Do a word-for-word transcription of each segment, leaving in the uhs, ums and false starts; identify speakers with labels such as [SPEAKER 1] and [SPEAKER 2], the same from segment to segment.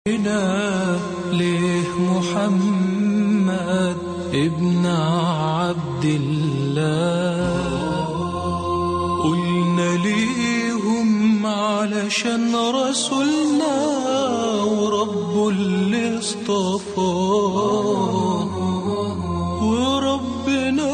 [SPEAKER 1] ليه محمد ابن عبد الله قلنا ليهم علشان رسولنا ورب اللي اصطفاه وربنا.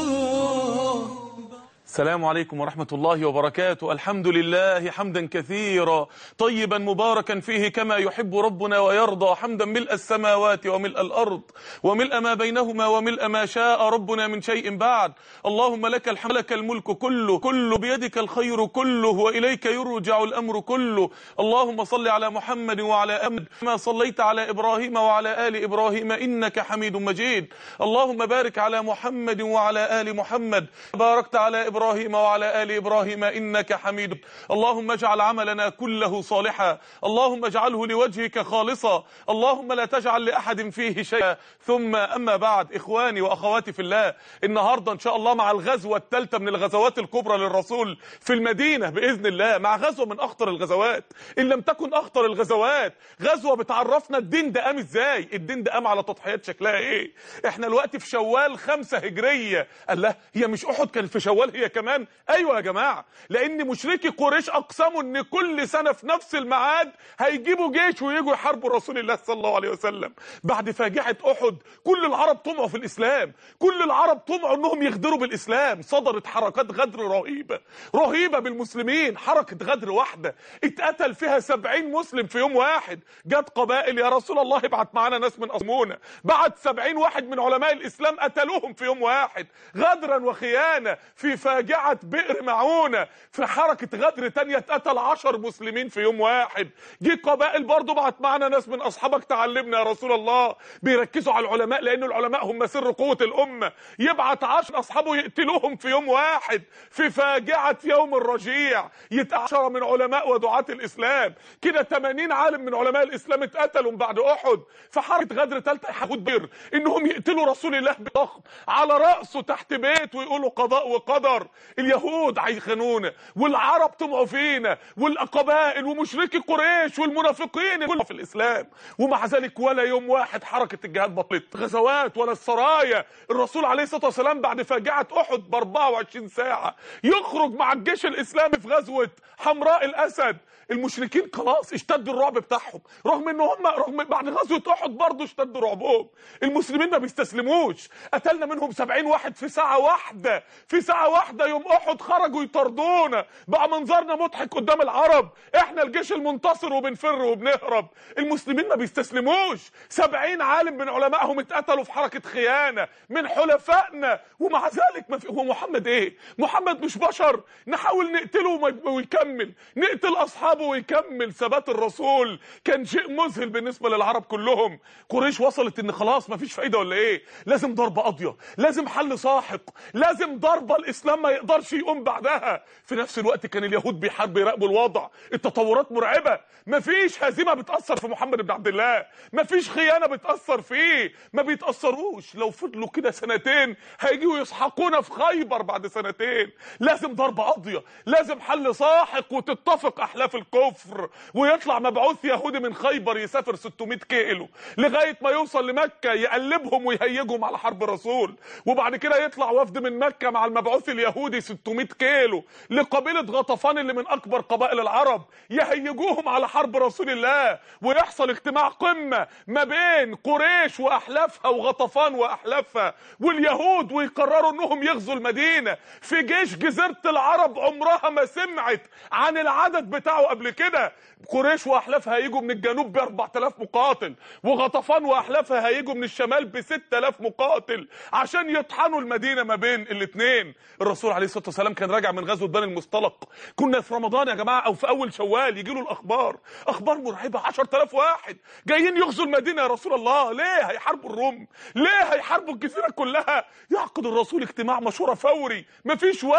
[SPEAKER 2] السلام عليكم ورحمة الله وبركاته. الحمد لله حمدا كثيرا طيبا مباركا فيه كما يحب ربنا ويرضى، حمدا ملء السماوات وملء الأرض وملء ما بينهما وملء ما شاء ربنا من شيء بعد. اللهم لك الحمد، لك الملك كله كله بيدك الخير كله وإليك يرجع الأمر كله. اللهم صل على محمد وعلى أمد كما صليت على إبراهيم وعلى آل إبراهيم إنك حميد مجيد. اللهم بارك على محمد وعلى آل محمد باركت على إبراهيم إبراهيم وعلى آل إبراهيم إنك حميد. اللهم اجعل عملنا كله صالحا، اللهم اجعله لوجهك خالصا، اللهم لا تجعل لأحد فيه شيئا. ثم أما بعد، إخواني وأخواتي في الله، النهاردة إن شاء الله مع الغزوة الثالثة من الغزوات الكبرى للرسول في المدينة بإذن الله، مع غزوة من أخطر الغزوات إن لم تكن أخطر الغزوات. غزوة بتعرفنا الدين ده قام إزاي، الدين ده قام على تضحيات شكلها إيه. إحنا الوقت في شوال خمسة هجرية. الله، هي مش أحد كان في شوال هي كمان؟ ايوه يا جماعه، لان مشركي قريش اقسموا ان كل سنه في نفس الميعاد هيجيبوا جيش ويجوا يحاربوا رسول الله صلى الله عليه وسلم. بعد فاجعه احد كل العرب طمعوا في الاسلام، كل العرب طمعوا انهم يغدروا بالاسلام. صدرت حركات غدر رهيبه رهيبه بالمسلمين. حركه غدر واحده اتقتل فيها سبعين مسلم في يوم واحد. جت قبائل يا رسول الله ابعت معانا ناس من اصمونا، بعت سبعين واحد من علماء الاسلام قتلوهم في يوم واحد غدرا وخيانه. في فاجعة بئر معونة في حركة غدر تانية اتقتل عشر مسلمين في يوم واحد. جه قبائل برضو بعت معنا ناس من اصحابك تعلمنا يا رسول الله، بيركزوا على العلماء لان العلماء هم سر قوة الامة. يبعت عشر اصحابه يقتلوهم في يوم واحد. في فاجعة يوم الرجيع يتقتل عشرة من علماء ودعاة الاسلام. كده ثمانين عالم من علماء الاسلام اتقتلوا بعد احد. في حركة غدر ثالثة يحاول بير انهم يقتلوا رسول الله بضخم على رأسه تحت بيت ويقولوا قضاء وقدر. اليهود هيخانونا والعرب طمعوا فينا والقبائل ومشركي قريش والمنافقين كلهم في الاسلام، ومع ذلك ولا يوم واحد حركه الجهاد بطلت غزوات ولا السرايا. الرسول عليه الصلاه والسلام بعد فاجعه احد ب أربعة وعشرين ساعه يخرج مع الجيش الاسلامي في غزوه حمراء الاسد. المشركين خلاص اشتد الرعب بتاعهم، رغم ان هم رغم بعد غزوه احد برضه اشتد رعبهم. المسلمين ما بيستسلموش، قتلنا منهم سبعين واحد في ساعه واحده. في ساعه واحده يوم احد خرجوا يطردونا، بقى منظرنا مضحك قدام العرب، احنا الجيش المنتصر وبنفر وبنهرب. المسلمين ما بيستسلموش. سبعين عالم من علمائهم اتقتلوا في حركه خيانه من حلفائنا، ومع ذلك ما في. هو محمد ايه؟ محمد مش بشر نحاول نقتله ويكمل، نقتل اصحابه ويكمل. ثبات الرسول كان شيء مذهل بالنسبه للعرب كلهم. قريش وصلت ان خلاص ما فيش فايده ولا ايه؟ لازم ضربه قاضيه، لازم حل ساحق، لازم ضربه الاسلام ما يقدرش يقوم بعدها. في نفس الوقت كان اليهود بيحاربوا يراقبوا الوضع. التطورات مرعبه، مفيش هزيمه بتاثر في محمد بن عبد الله، مفيش خيانه بتاثر فيه، ما بيتاثروش. لو فضلوا كده سنتين هيجوا يسحقونا في خيبر بعد سنتين. لازم ضربه قاضيه، لازم حل ساحق وتتفق احلاف الكفر، ويطلع مبعوث يهودي من خيبر يسافر ستمائة كيلو لغايه ما يوصل لمكه يقلبهم ويهيجهم على حرب الرسول. وبعد كده يطلع وفد من مكه مع المبعوث اليهودي ستمائة كيلو لقبيله غطفان اللي من اكبر قبائل العرب، يهيجوهم على حرب رسول الله. ويحصل اجتماع قمه ما بين قريش واحلافها وغطفان واحلافها واليهود، ويقرروا انهم يغزوا المدينه في جيش جزيره العرب عمرها ما سمعت عن العدد بتاعه قبل كده. قريش واحلافها هيجوا من الجنوب ب أربعة آلاف مقاتل، وغطفان واحلافها هيجوا من الشمال ب ستة آلاف مقاتل عشان يطحنوا المدينه ما بين الاثنين. الرسول عليه الصلاه والسلام كان راجع من غزوه بني المصطلق. كنا في رمضان يا جماعه او في اول شوال، يجي له الاخبار اخبار مرعبه، عشرة آلاف واحد جايين يغزوا المدينه. يا رسول الله ليه هيحاربوا الروم؟ ليه هيحاربوا الجزيره كلها؟ يعقد الرسول اجتماع مشوره فوري، مفيش وقت.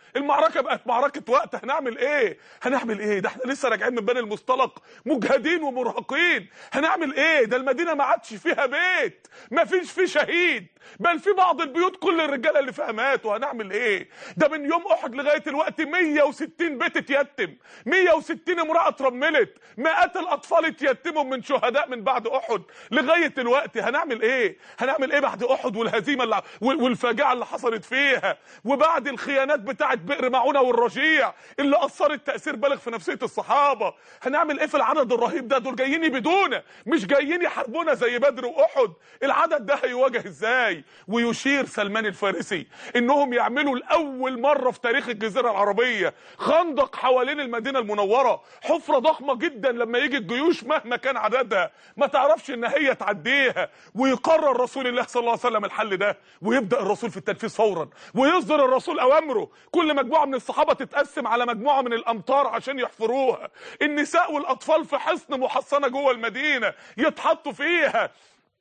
[SPEAKER 2] المعركه بقت معركه وقت. هنعمل ايه هنعمل ايه ده احنا لسه راجعين من بني المصطلق مجهدين ومرهقين. هنعمل ايه ده المدينه ما عادش فيها بيت ما فيش فيه شهيد، بل في بعض البيوت كل الرجاله اللي فيها ماتوا. هنعمل ايه ده من يوم احد لغايه الوقت مية وستين بيت اتيتم، مية وستين امراه اترملت، مئات الاطفال اتيتموا من شهداء من بعد احد لغايه الوقت. هنعمل ايه هنعمل ايه بعد احد والهزيمه اللي والفاجعه اللي حصلت فيها، وبعد الخيانات بتاعه بئر معونه والرجيع اللي اثرت تاثير بالغ في نفسيه الصحابه. هنعمل ايه في العدد الرهيب ده؟ دول جايين يبيدونا مش جايين يحاربونا زي بدر واحد. العدد ده هيواجه ازاي؟ ويشير سلمان الفارسي انهم يعملوا لاول مره في تاريخ الجزيره العربيه خندق حوالين المدينه المنوره، حفره ضخمه جدا لما يجي الجيوش مهما كان عددها ما تعرفش ان هي تعديها. ويقرر رسول الله صلى الله عليه وسلم الحل ده، ويبدا الرسول في التنفيذ فورا، ويصدر الرسول اوامره. كل مجموعه من الصحابه تتقسم على مجموعه من الامطار عشان يحفروها، النساء والاطفال في حصن محصنه جوه المدينه يتحطوا فيها.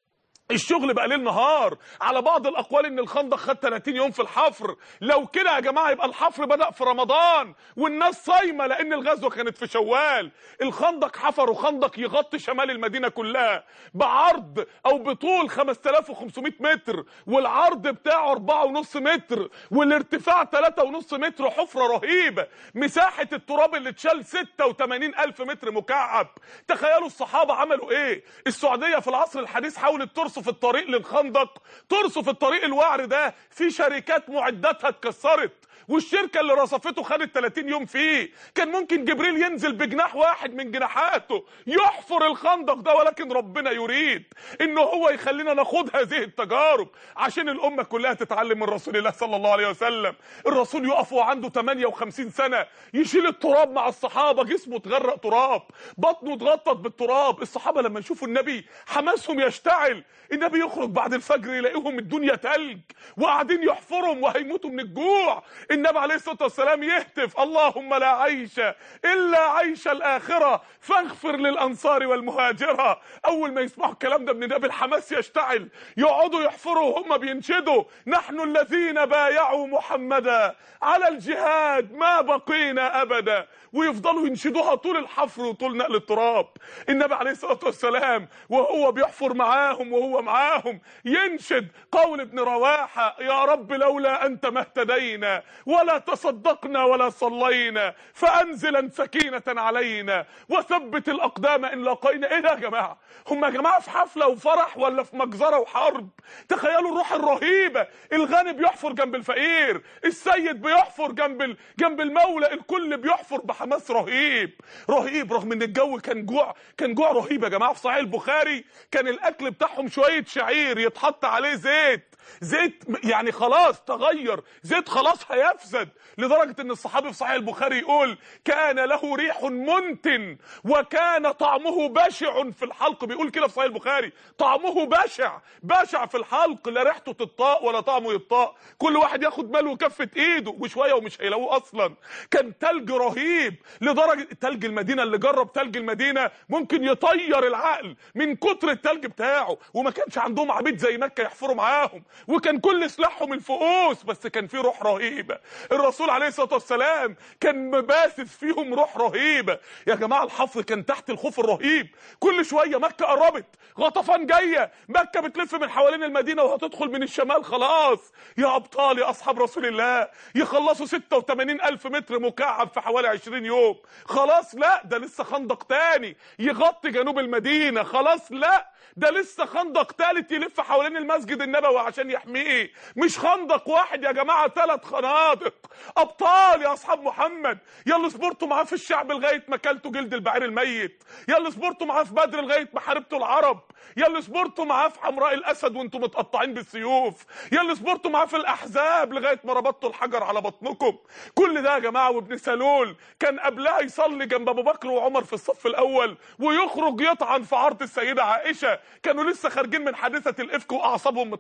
[SPEAKER 2] الشغل بقى ليل نهار. على بعض الاقوال ان الخندق خد ثلاثين يوم في الحفر. لو كده يا جماعه يبقى الحفر بدأ في رمضان والناس صايمه لان الغزوه كانت في شوال. الخندق حفروا خندق يغطي شمال المدينه كلها بعرض او بطول خمسة آلاف وخمسمائة متر، والعرض بتاعه أربعة ونص متر، والارتفاع ثلاثة ونص متر. حفره رهيبه. مساحه التراب اللي اتشال ستة وثمانين ألف متر مكعب. تخيلوا الصحابه عملوا ايه. السعوديه في العصر الحديث حاولت ترصف في الطريق للخندق، ترصف الطريق الوعر ده، في شركات معداتها اتكسرت، والشركه اللي رصفته خدت ثلاثين يوم فيه. كان ممكن جبريل ينزل بجناح واحد من جناحاته يحفر الخندق ده، ولكن ربنا يريد ان هو يخلينا نخوض هذه التجارب عشان الامه كلها تتعلم من رسول الله صلى الله عليه وسلم. الرسول يقف وعنده ثمانية وخمسين سنه يشيل التراب مع الصحابه، جسمه اتغرق تراب، بطنه اتغطت بالتراب. الصحابه لما يشوفوا النبي حماسهم يشتعل. النبي يخرج بعد الفجر يلاقيهم الدنيا تلج وقاعدين يحفرهم وهيموتوا من الجوع. النبي عليه الصلاه والسلام يهتف: اللهم لا عيش الا عيش الاخره فاغفر للانصار والمهاجره. اول ما يسمعوا الكلام ده من النبي الحماس يشتعل، يقعدوا يحفروا وهم بينشدوا: نحن الذين بايعوا محمدا على الجهاد ما بقينا ابدا. ويفضلوا ينشدوها طول الحفر وطول نقل التراب. النبي عليه الصلاه والسلام وهو بيحفر معاهم وهو معاهم ينشد قول ابن رواحه: يا رب لولا انت ما اهتدينا ولا تصدقنا ولا صلينا فانزلا سكينه علينا وثبت الاقدام ان لقينا. ايه ده يا جماعه؟ هم يا جماعه في حفله وفرح ولا في مجزره وحرب؟ تخيلوا الروح الرهيبه. الغني بيحفر جنب الفقير، السيد بيحفر جنب جنب المولى، الكل بيحفر بحماس رهيب رهيب. رغم ان الجو كان جوع كان جوع رهيب يا جماعه. في صحيح البخاري كان الاكل بتاعهم شويه شعير يتحط عليه زيت، زيت يعني خلاص تغير، زيت خلاص هيفسد، لدرجه ان الصحابي في صحيح البخاري يقول: كان له ريح منتن وكان طعمه بشع في الحلق. بيقول كده في صحيح البخاري: طعمه بشع بشع في الحلق، لا ريحته تطاق ولا طعمه يطاق، كل واحد ياخد ماله وكفه ايده وشويه ومش هيلاقوه اصلا. كان تلج رهيب لدرجه تلج المدينه، اللي جرب تلج المدينه ممكن يطير العقل من كتر التلج بتاعه. وما كانش عندهم عبيد زي مكه يحفروا معاهم، وكان كل سلاحهم الفؤوس، بس كان في روح رهيبه. الرسول عليه الصلاه والسلام كان مباثث فيهم روح رهيبه يا جماعه. الحفر كان تحت الخوف الرهيب. كل شويه مكه قربت، غطفان جايه، مكه بتلف من حوالين المدينه وهتدخل من الشمال. خلاص يا ابطال يا اصحاب رسول الله، يخلصوا ستة وثمانين ألف متر مكعب في حوالي عشرين يوم. خلاص لا، ده لسه خندق تاني يغطي جنوب المدينه. خلاص لا، ده لسه خندق ثالث يلف حوالين المسجد النبوي عشان يحميه. مش خندق واحد يا جماعه، ثلاث خنادق. ابطال يا اصحاب محمد، يلا صبرتوا معاه في الشعب لغايه ما كلتوا جلد البعير الميت، يلا صبرتوا معاه في بدر لغايه ما حاربتوا العرب، يلا صبرتوا معاه في حمراء الاسد وانتم متقطعين بالسيوف، يلا صبرتوا معاه في الاحزاب لغايه ما ربطتوا الحجر على بطنكم. كل ده يا جماعه. وابن سلول كان قبلها يصلي جنب ابو بكر وعمر في الصف الاول، ويخرج يطعن في عرض السيده عائشه. كانوا لسه خارجين من حادثه الافك واعصابهم متحطمه.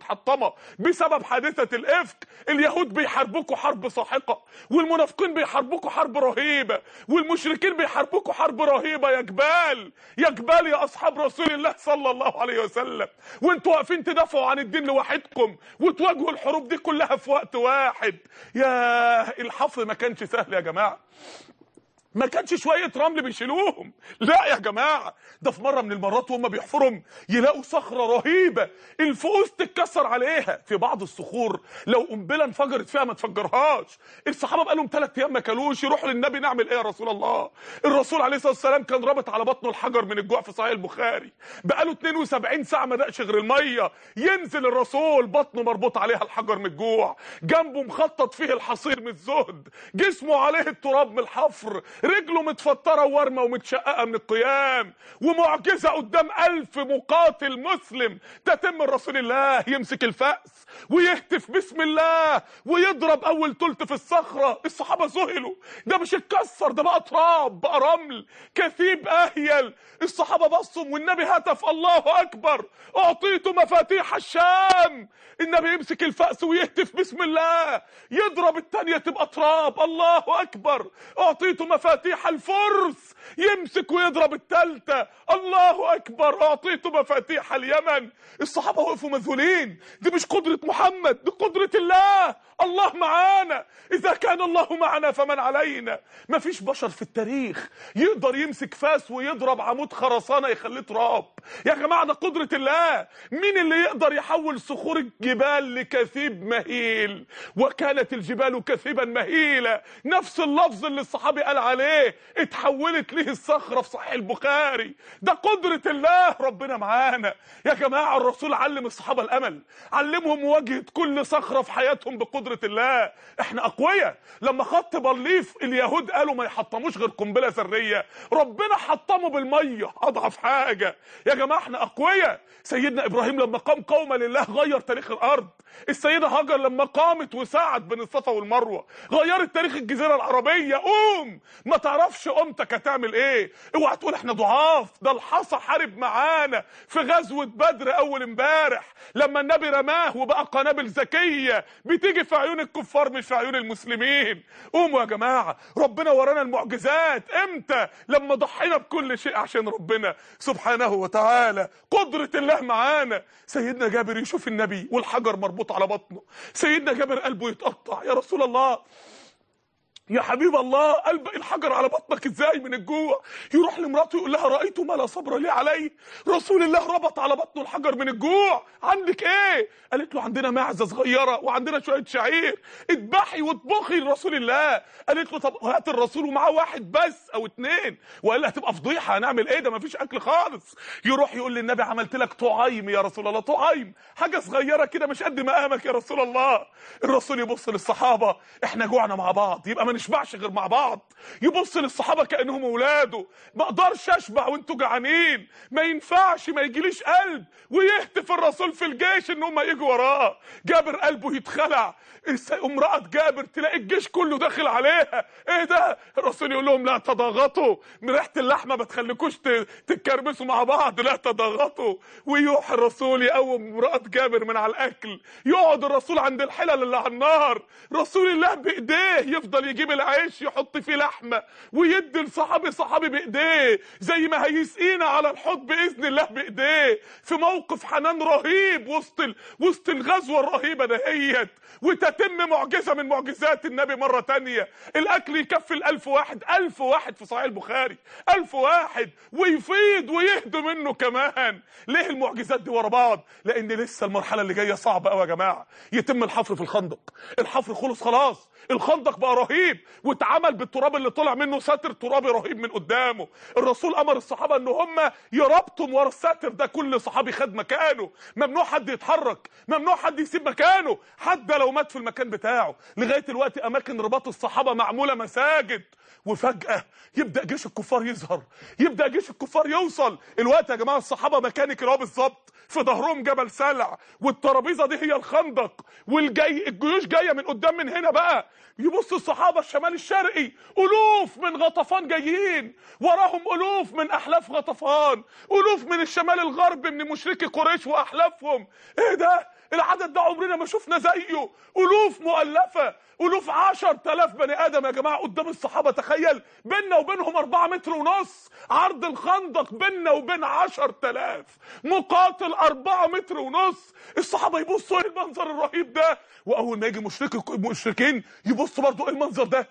[SPEAKER 2] الصحابة بسبب حادثة الإفك. اليهود بيحاربوكوا حرب ساحقة، والمنافقين بيحاربوكوا حرب رهيبة، والمشركين بيحاربوكوا حرب رهيبة يا جبال، يا جبال يا أصحاب رسول الله صلى الله عليه وسلم، وانتوا واقفين تدافعوا عن الدين لوحدكم وتواجهوا الحروب دي كلها في وقت واحد. يا الحفر ما كانش سهل يا جماعة، ما كانش شوية رمل بيشيلوهم، لا يا جماعة، ده في مرة من المرات وهم بيحفرهم يلاقوا صخرة رهيبة الفؤوس تتكسر عليها. في بعض الصخور لو قنبلة انفجرت فيها ما تفجرهاش. الصحابة بقالهم ثلاث أيام ما كلوش، يروحوا للنبي نعمل إيه يا رسول الله؟ الرسول عليه الصلاة والسلام كان رابط على بطنه الحجر من الجوع في صحيح البخاري، بقاله اتنين وسبعين ساعة ما دقش غير المية. ينزل الرسول بطنه مربوط عليها الحجر من الجوع، جنبه مخطط فيه الحصير من الزهد، جسمه عليه التراب من الحفر، رجله متفطره وورمه ومتشققه من القيام، ومعجزه قدام ألف مقاتل مسلم تتم رسول الله يمسك الفأس ويهتف بسم الله ويضرب اول تلت في الصخره. الصحابه ذهلوا، ده مش اتكسر، ده بقى تراب، بقى رمل كثيب اهيل. الصحابه بصوا والنبي هتف الله اكبر، اعطيت مفاتيح الشام. النبي يمسك الفأس ويهتف بسم الله، يضرب الثانيه تبقى تراب، الله اكبر، اعطيت مفاتيح الفرس. يمسك ويضرب الثالثه، الله اكبر، اعطيت مفاتيح اليمن. الصحابه وقفوا مذهولين، دي مش قدره محمد، دي قدره الله، الله معانا، اذا كان الله معنا فمن علينا. مفيش بشر في التاريخ يقدر يمسك فاس ويضرب عمود خرسانه يخليه تراب يا جماعه، ده قدره الله. مين اللي يقدر يحول صخور الجبال لكثيب مهيل؟ وكانت الجبال كثيبا مهيلا، نفس اللفظ اللي الصحابي قال عليه اتحولت ليه الصخره في صحيح البخاري. ده قدره الله، ربنا معانا يا جماعه. الرسول علم الصحابه الامل، علمهم مواجهه كل صخره في حياتهم بقدره الله. احنا اقوياء. لما خط بليف اليهود قالوا ما يحطموش غير قنبله ذريه، ربنا حطمه بالميه، اضعف حاجه يا جماعه. احنا اقوياء. سيدنا ابراهيم لما قام قوما لله غير تاريخ الارض. السيده هاجر لما قامت وساعت بين الصفا والمروه غيرت تاريخ الجزيره العربيه. قوم، ما تعرفش قومتك هتعمل ايه. اوعى تقول احنا ضعاف، ده الحصى حارب معانا في غزوه بدر اول امبارح لما النبي رماه وبقى قنابل ذكيه بتيجي في عيون الكفار مش في عيون المسلمين. قوموا يا جماعه، ربنا ورانا المعجزات امتى؟ لما ضحينا بكل شيء عشان ربنا سبحانه وتعالى. قدره الله معانا. سيدنا جابر يشوف النبي والحجر مربوط على بطنه، سيدنا جابر قلبه يتقطع، يا رسول الله، يا حبيب الله، قلب الحجر على بطنك ازاي من الجوع؟ يروح لمراته يقول لها رأيت ما لا صبر لي عليه. رسول الله ربط على بطنه الحجر من الجوع. عندك ايه؟ قالت له عندنا معزه صغيره وعندنا شويه شعير، اذبحي واطبخي لرسول الله. قالت له طب هات الرسول ومعاه واحد بس او اتنين، وقال هتبقى فضيحه، هنعمل ايه؟ ده مفيش اكل خالص. يروح يقول للنبي عملت لك طعيم يا رسول الله، طعيم حاجه صغيره كده مش قد مقامك يا رسول الله. الرسول يبص للصحابه، احنا جوعنا مع بعض يبقى ما نشبعش غير مع بعض. يبص للصحابه كانهم اولاده، ما اقدرش اشبع وانتوا جعانين، ما ينفعش، ما يجيليش قلب. ويهتف الرسول في الجيش ان هم يجوا وراه. جابر قلبه يتخلع، امراه جابر تلاقي الجيش كله داخل عليها، ايه ده؟ الرسول يقول لهم لا تضاغطوا، من ريحه اللحمه ما تخليكوش تتكرمسوا مع بعض، لا تضاغطوا. ويروح الرسول يقوم امراه جابر من على الاكل، يقعد الرسول عند الحلل اللي على النار، رسول الله بايديه يفضل يجيب العيش يحط فيه لحمه ويدي لصحابي صحابي بايديه، زي ما هيسقينا على الحوض باذن الله بايديه، في موقف حنان رهيب وسط ال... وسط الغزوه الرهيبه دهيت. وتتم معجزه من معجزات النبي مره تانية، الاكل يكفي الالف واحد، الف واحد في صحيح البخاري، الف واحد، ويفيض ويهدوا منه كمان. ليه المعجزات دي ورا بعض؟ لان لسه المرحله اللي جايه صعبه قوي يا جماعه. يتم الحفر في الخندق، الحفر خلص خلاص، الخندق بقى رهيب واتعمل بالتراب اللي طلع منه ساتر ترابي رهيب من قدامه. الرسول امر الصحابه ان هم يربطوا ورا الساتر ده، كل صحابي خد مكانه، ممنوع حد يتحرك، ممنوع حد يسيب مكانه حتى لو مات في المكان بتاعه. لغايه دلوقتي اماكن رباط الصحابه معموله مساجد. وفجاه يبدا جيش الكفار يظهر، يبدا جيش الكفار يوصل. الوقت يا جماعه الصحابه مكاني كده بالظبط، في ظهرهم جبل سلع، والترابيزه دي هي الخندق، والجاي الجيوش جايه من قدام من هنا بقى. يبص الصحابه الشمال الشرقي، الوف من غطفان جايين، وراهم الوف من احلاف غطفان، الوف من الشمال الغربي من مشركي قريش واحلافهم. ايه ده؟ العدد ده عمرنا ما شفنا زيه، الوف مؤلفه، الوف عشر تلاف بني ادم يا جماعه قدام الصحابه. تخيل بيننا وبينهم أربعة متر ونص، عرض الخندق بيننا وبين عشر تلاف مقاتل أربعة متر ونص. الصحابه يبصوا ايه المنظر الرهيب ده، واول ما يجي مشرك المشركين يبصوا برضو ايه المنظر ده.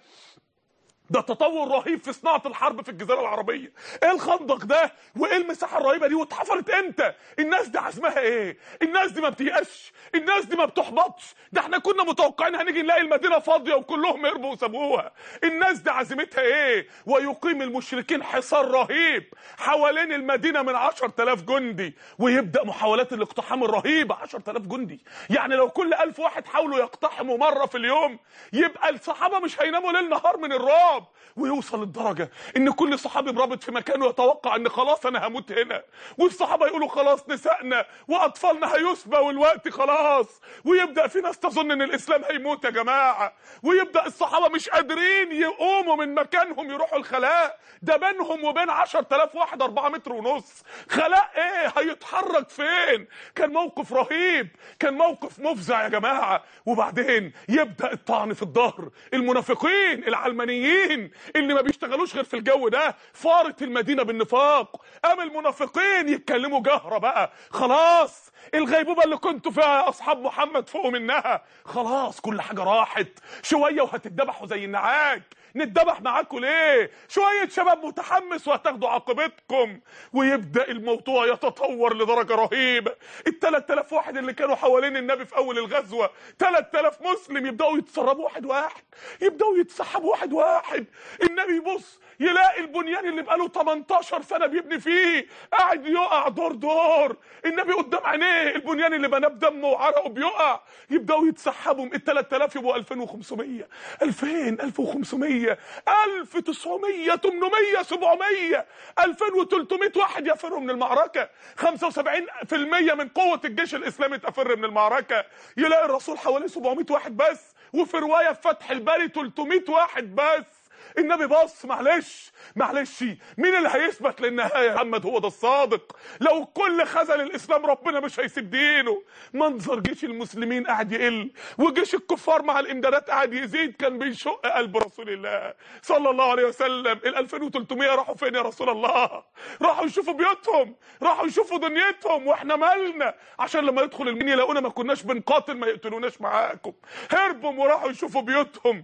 [SPEAKER 2] ده تطور رهيب في صناعه الحرب في الجزيره العربيه. ايه الخندق ده وايه المساحه الرهيبه دي واتحفرت امتى؟ الناس دي عزمها ايه؟ الناس دي ما بتيأسش، الناس دي ما بتحبطش. ده احنا كنا متوقعين هنيجي نلاقي المدينه فاضيه وكلهم هربوا وسابوها. الناس دي عزيمتها ايه؟ ويقيم المشركين حصار رهيب حوالين المدينه من عشر تلاف جندي، ويبدا محاولات الاقتحام الرهيبه. عشر تلاف جندي يعني لو كل ألف واحد حاولوا يقتحموا مره في اليوم يبقى الصحابه مش هيناموا ليل نهار من الرعب. ويوصل للدرجه ان كل صحابي برابط في مكانه يتوقع ان خلاص انا هموت هنا، والصحابه يقولوا خلاص نسائنا واطفالنا هيسبى والوقت خلاص، ويبدا في ناس تظن ان الاسلام هيموت يا جماعه، ويبدا الصحابه مش قادرين يقوموا من مكانهم يروحوا الخلاء. ده بينهم وبين عشر تلاف واحد أربعة متر ونص، خلاء ايه هيتحرك فين؟ كان موقف رهيب، كان موقف مفزع يا جماعه. وبعدين يبدا الطعن في الظهر. المنافقين العلمانيين اللي ما بيشتغلوش غير في الجو ده فارت المدينه بالنفاق. قام المنافقين يتكلموا جهره بقى، خلاص الغيبوبه اللي كنتوا فيها يا اصحاب محمد فوقوا منها، خلاص كل حاجه راحت، شويه وهتتذبحوا زي النعاج. نتذبح معاكم ليه؟ شويه شباب متحمس وهتاخدوا عاقبتكم. ويبدا الموضوع يتطور لدرجه رهيبه. ال ثلاثة آلاف واحد اللي كانوا حوالين النبي في اول الغزوه، ثلاثة آلاف مسلم يبداوا يتسربوا واحد واحد، يبداوا يتسحبوا واحد واحد. النبي يبص يلاقي البنيان اللي بقاله تمنتاشر سنه بيبني فيه قاعد يقع دور دور. النبي قدام عينيه البنيان اللي بناه بدمه وعرقه بيقع. يبداوا يتسحبوا ال ثلاثة آلاف يبقوا ألفين وخمسمية، ألفين، ألف وخمسمية، ألف وتسعمية، تمنمية، سبعمية، ألفين وتلتمية واحد يفروا من المعركه. خمسة وسبعين بالمية من قوه الجيش الاسلامي تفر من المعركه. يلاقي الرسول حوالي سبعمية واحد بس، وفي روايه في فتح الباري تلتمية واحد بس. النبي بص معلش معلش مين اللي هيثبت للنهايه؟ محمد هو ده الصادق. لو كل خذل الاسلام ربنا مش هيسيب دينه. منظر جيش المسلمين قاعد يقل وجيش الكفار مع الامدادات قاعد يزيد كان بيشق قلب رسول الله صلى الله عليه وسلم. ال ألفين وتلتمية راحوا فين يا رسول الله؟ راحوا يشوفوا بيوتهم، راحوا يشوفوا دنيتهم، واحنا مالنا؟ عشان لما يدخل المين يلاقونا ما كناش بنقاتل ما يقتلوناش معاكم. هربوا وراحوا يشوفوا بيوتهم.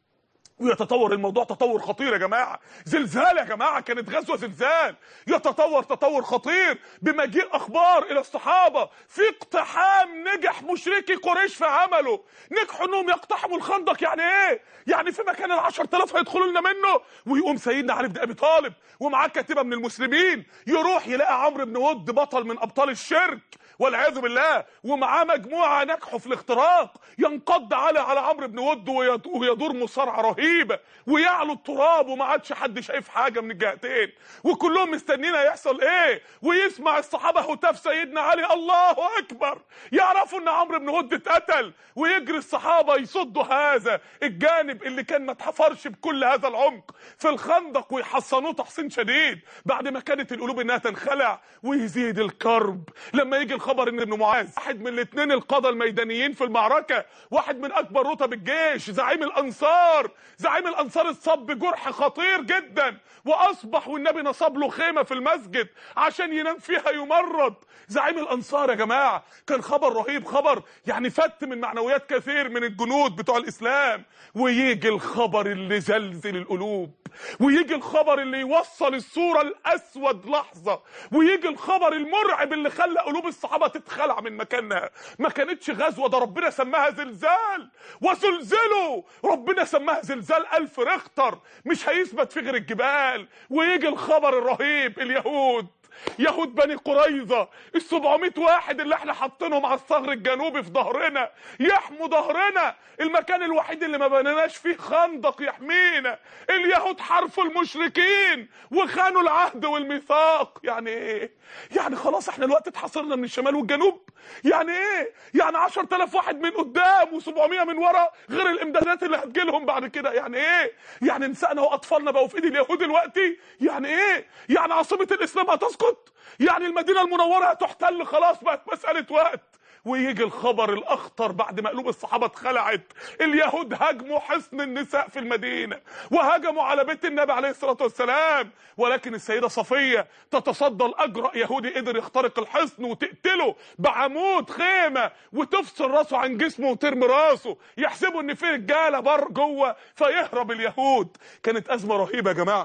[SPEAKER 2] ويتطور الموضوع تطور خطير يا جماعه. زلزال يا جماعه، كانت غزوه زلزال. يتطور تطور خطير بمجيء اخبار الى الصحابه في اقتحام نجح مشركي قريش في عمله. نجحوا انهم يقتحموا الخندق. يعني ايه؟ يعني في مكان العشر تلاف هيدخلوا لنا منه. ويقوم سيدنا علي بن ابي طالب ومعاه كتيبه من المسلمين يروح يلاقي عمرو بن ود بطل من ابطال الشرك والعياذ بالله، ومعاه مجموعه نجحوا في الاختراق، ينقض على على عمرو بن ود ويدور مصارعه رهيبه ويعلو التراب وما عادش حد شايف حاجه من الجهتين، وكلهم مستنيين هيحصل ايه. ويسمع الصحابه هتاف سيدنا علي الله اكبر، يعرفوا ان عمرو بن ود اتقتل، ويجري الصحابه يصدوا هذا الجانب اللي كان ما اتحفرش بكل هذا العمق في الخندق ويحصنوه تحصين شديد بعد ما كانت القلوب انها تنخلع. ويزيد الكرب لما يجي الخبر ان ابن معاذ واحد من الاثنين القاده الميدانيين في المعركه، واحد من اكبر رتب الجيش، زعيم الانصار، زعيم الانصار اتصاب بجرح خطير جدا واصبح والنبي نصب له خيمه في المسجد عشان ينام فيها يمرض. زعيم الانصار يا جماعه كان خبر رهيب، خبر يعني فت من معنويات كثير من الجنود بتوع الاسلام. ويجي الخبر اللي زلزل القلوب، ويجي الخبر اللي يوصل الصوره الاسود لحظه، ويجي الخبر المرعب اللي خلى قلوب الصحابه تتخلع من مكانها. ما كانتش غزوه، ده ربنا سماها زلزال. وزلزلوا، ربنا سماها زلزال ألف ريختر، مش هيثبت في غير الجبال. ويجي الخبر الرهيب، اليهود يهود بني قريظه السبعمية واحد اللي احنا حاطينهم على الثغر الجنوبي في ظهرنا يحموا ظهرنا، المكان الوحيد اللي ما بنيناش فيه خندق يحمينا. اليهود حرفوا المشركين وخانوا العهد والميثاق. يعني ايه؟ يعني خلاص احنا الوقت اتحصرنا من الشمال والجنوب. يعني ايه؟ يعني عشر تلاف واحد من قدام وسبعمية من ورا غير الامدادات اللي هتجيلهم بعد كده. يعني ايه؟ يعني نسائنا واطفالنا بقوا في ايد اليهود دلوقتي. يعني ايه؟ يعني عاصمه الاسلام هتسقط؟ يعني المدينه المنوره هتحتل خلاص، بقت مساله وقت. ويجي الخبر الاخطر بعد ما قلوب الصحابه اتخلعت. اليهود هاجموا حصن النساء في المدينه وهجموا على بيت النبي عليه الصلاه والسلام، ولكن السيده صفيه تتصدى لاجرأ يهودي قدر يخترق الحصن وتقتله بعمود خيمه وتفصل راسه عن جسمه وترمي راسه، يحسبوا ان في رجاله بر جوه فيهرب اليهود. كانت ازمه رهيبه يا جماعه،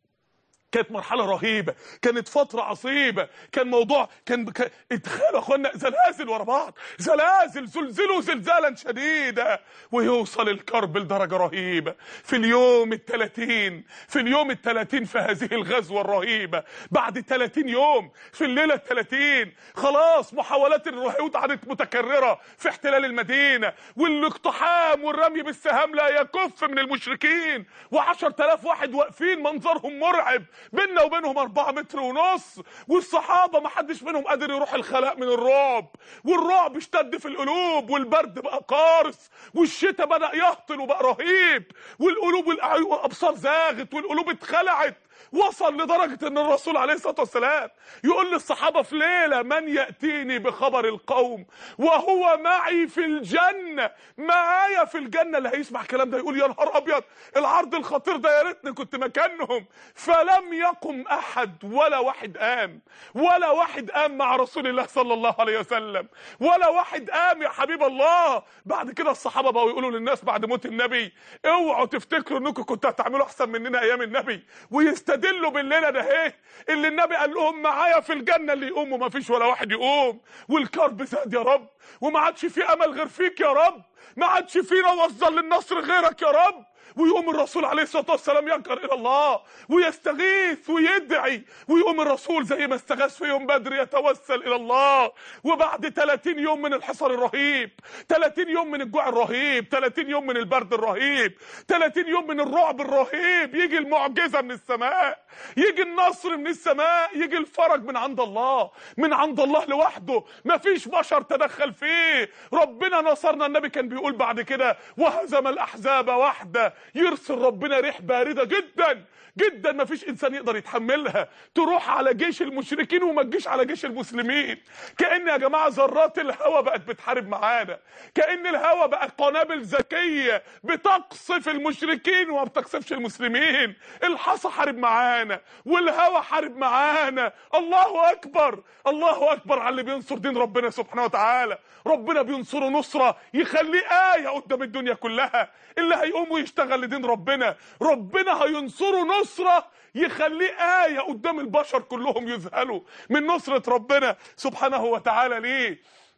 [SPEAKER 2] كانت مرحلة رهيبة، كانت فترة عصيبة، كان موضوع كان بك... اتخيلوا يا اخوانا زلازل ورا بعض، زلازل زلزلوا زلزالا شديدا، ويوصل الكرب لدرجة رهيبة في اليوم الثلاثين، في اليوم الثلاثين في هذه الغزوة الرهيبة، بعد ثلاثين يوم في الليلة الثلاثين خلاص محاولات اليهود عادت متكررة في احتلال المدينة، والاقتحام والرمي بالسهام لا يكف من المشركين، وعشرة آلاف واحد واقفين منظرهم مرعب، بيننا وبينهم أربعة متر ونص، والصحابة ما حدش منهم قادر يروح الخلاء من الرعب، والرعب اشتد في القلوب، والبرد بقى قارس، والشتاء بدأ يهطل وبقى رهيب، والقلوب والأبصار زاغت والقلوب اتخلعت. وصل لدرجة ان الرسول عليه الصلاة والسلام يقول للصحابة في ليلة: من يأتيني بخبر القوم وهو معي في الجنة، معايا في الجنة. اللي هيسمع الكلام ده يقول: يا نهار ابيض، العرض الخطير ده يا ريتني كنت مكانهم. فلم يقم احد، ولا واحد قام، ولا واحد قام مع رسول الله صلى الله عليه وسلم، ولا واحد قام يا حبيب الله. بعد كده الصحابة بقوا يقولوا للناس بعد موت النبي: اوعوا تفتكروا انكم كنتوا هتعملوا احسن مننا ايام النبي، ويستدلوا بالليله ده ايه اللي النبي قال لهم معايا في الجنه اللي يقوم، وما فيش ولا واحد يقوم، والكرب زاد يا رب، وما عادش في امل غير فيك يا رب، ما عادش فينا وصل للنصر غيرك يا رب. ويقوم الرسول عليه الصلاه والسلام ينكر الى الله ويستغيث ويدعي، ويقوم الرسول زي ما استغاث في يوم بدر يتوسل الى الله. وبعد ثلاثين يوم من الحصار الرهيب، ثلاثين يوم من الجوع الرهيب، ثلاثين يوم من البرد الرهيب، ثلاثين يوم من الرعب الرهيب، يجي المعجزه من السماء، يجي النصر من السماء، يجي الفرج من عند الله، من عند الله لوحده، مفيش بشر تدخل فيه. ربنا نصرنا. النبي كان بيقول بعد كده: وهزم الاحزاب وحده. يرسل ربنا ريح بارده جدا جدا مفيش انسان يقدر يتحملها، تروح على جيش المشركين وما تجيش على جيش المسلمين. كأن يا جماعه ذرات الهوا بقت بتحارب معانا، كأن الهوا بقى قنابل ذكيه بتقصف المشركين وما بتقصفش المسلمين. الحصى حارب معانا والهوا حارب معانا. الله اكبر، الله اكبر على اللي بينصر دين ربنا سبحانه وتعالى. ربنا بينصره نصره يخليه آية قدام الدنيا كلها. اللي هيقوم ويشتغل لدين ربنا ربنا هينصره نصرة يخليه آية قدام البشر كلهم يذهلوا من نصرة ربنا سبحانه وتعالى. ليه؟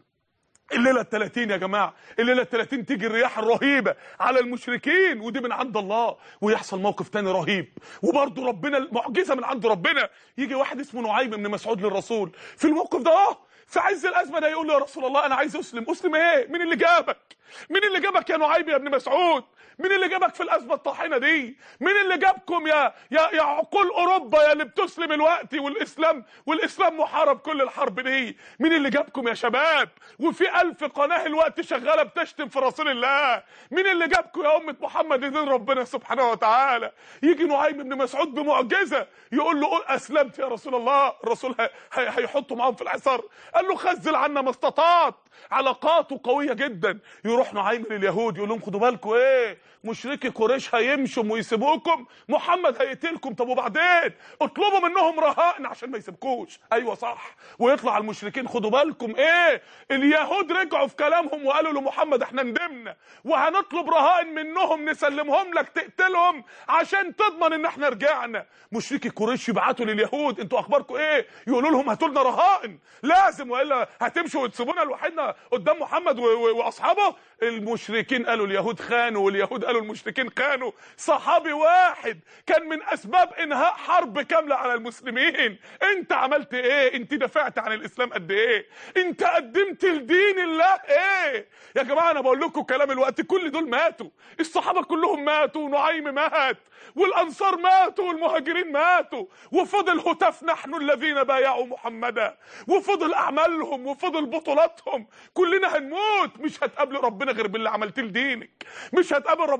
[SPEAKER 2] الليلة الثلاثين يا جماعة، الليلة الثلاثين تيجي الرياح الرهيبة على المشركين، ودي من عند الله. ويحصل موقف تاني رهيب وبرضه ربنا المعجزة من عند ربنا. يجي واحد اسمه نعيم بن مسعود للرسول في الموقف ده، اه في عز الازمه ده، يقول له: يا رسول الله انا عايز اسلم. اسلم ايه؟ مين اللي جابك؟ مين اللي جابك يا نعيم يا ابن مسعود؟ مين اللي جابك في الازمه الطاحنه دي؟ مين اللي جابكم يا يا يا عقول اوروبا يا اللي بتسلم الوقت والاسلام والاسلام محارب كل الحرب دي؟ مين اللي جابكم يا شباب؟ وفي ألف قناه الوقت شغاله بتشتم في رسول الله. مين اللي جابكم يا امه محمد دين ربنا سبحانه وتعالى؟ يجي نعيم بن مسعود بمعجزه يقول له: اسلمت يا رسول الله. الرسول هيحطه معاهم في الحصار، قال له: خزل عنا ما استطعت. علاقاته قويه جدا. يروح نعيم لليهود يقول لهم: خدوا بالكم، ايه مشركي قريش هيمشوا ويسيبوكم، محمد هيقتلكم. طب وبعدين؟ اطلبوا منهم رهائن عشان ما يسيبكوش. ايوه صح. ويطلع المشركين: خدوا بالكم، ايه اليهود رجعوا في كلامهم وقالوا لمحمد: احنا ندمنا وهنطلب رهائن منهم نسلمهم لك تقتلهم عشان تضمن ان احنا رجعنا. مشركي قريش يبعتوا لليهود: انتوا اخباركم ايه؟ يقولوا لهم: هاتوا لنا رهائن لازم، والا هتمشوا وتسيبونا لوحدنا قدام محمد واصحابه. المشركين قالوا اليهود خانوا، واليهود قالوا المشركين خانوا. صحابي واحد كان من اسباب انهاء حرب كامله على المسلمين. انت عملت ايه؟ انت دافعت عن الاسلام قد ايه؟ انت قدمت لدين الله ايه؟ يا جماعه انا بقول لكم كلام الوقت، كل دول ماتوا، الصحابه كلهم ماتوا، ونعيم مات، والانصار ماتوا، والمهاجرين ماتوا، وفضل هتاف نحن الذين بايعوا محمدا، وفضل اعمالهم، وفضل بطولاتهم. كلنا هنموت، مش هتقابل ربنا غير باللي عملت لدينك، مش هتقابل ربنا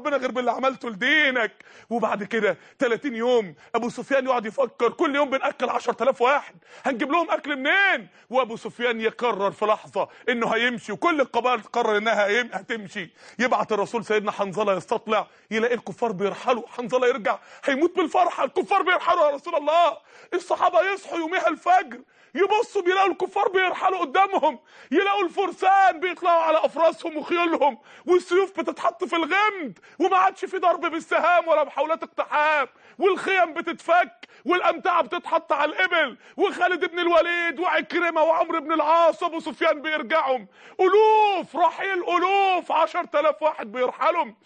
[SPEAKER 2] ربنا غير باللي عملته لدينك. وبعد كده ثلاثين يوم ابو سفيان يقعد يفكر، كل يوم بنأكل عشرة آلاف واحد، هنجيب لهم اكل منين؟ وابو سفيان يقرر في لحظه انه هيمشي، وكل القبائل تقرر انها هتمشي. يبعت الرسول سيدنا حنظله يستطلع، يلاقي الكفار بيرحلوا، حنظله يرجع هيموت بالفرحه، الكفار بيرحلوا يا رسول الله. الصحابه يصحوا يوميها الفجر يبصوا بيلاقوا الكفار بيرحلوا قدامهم، يلاقوا الفرسان بيطلعوا على افراسهم وخيولهم، والسيوف بتتحط في الغمد، وما عادش في ضرب بالسهام ولا محاولات اقتحام، والخيم بتتفك، والامتعه بتتحط على الابل، وخالد بن الوليد وعكرمه وعمرو بن العاص وابو سفيان بيرجعوا، الوف رحيل، الوف عشرة آلاف واحد بيرحلوا.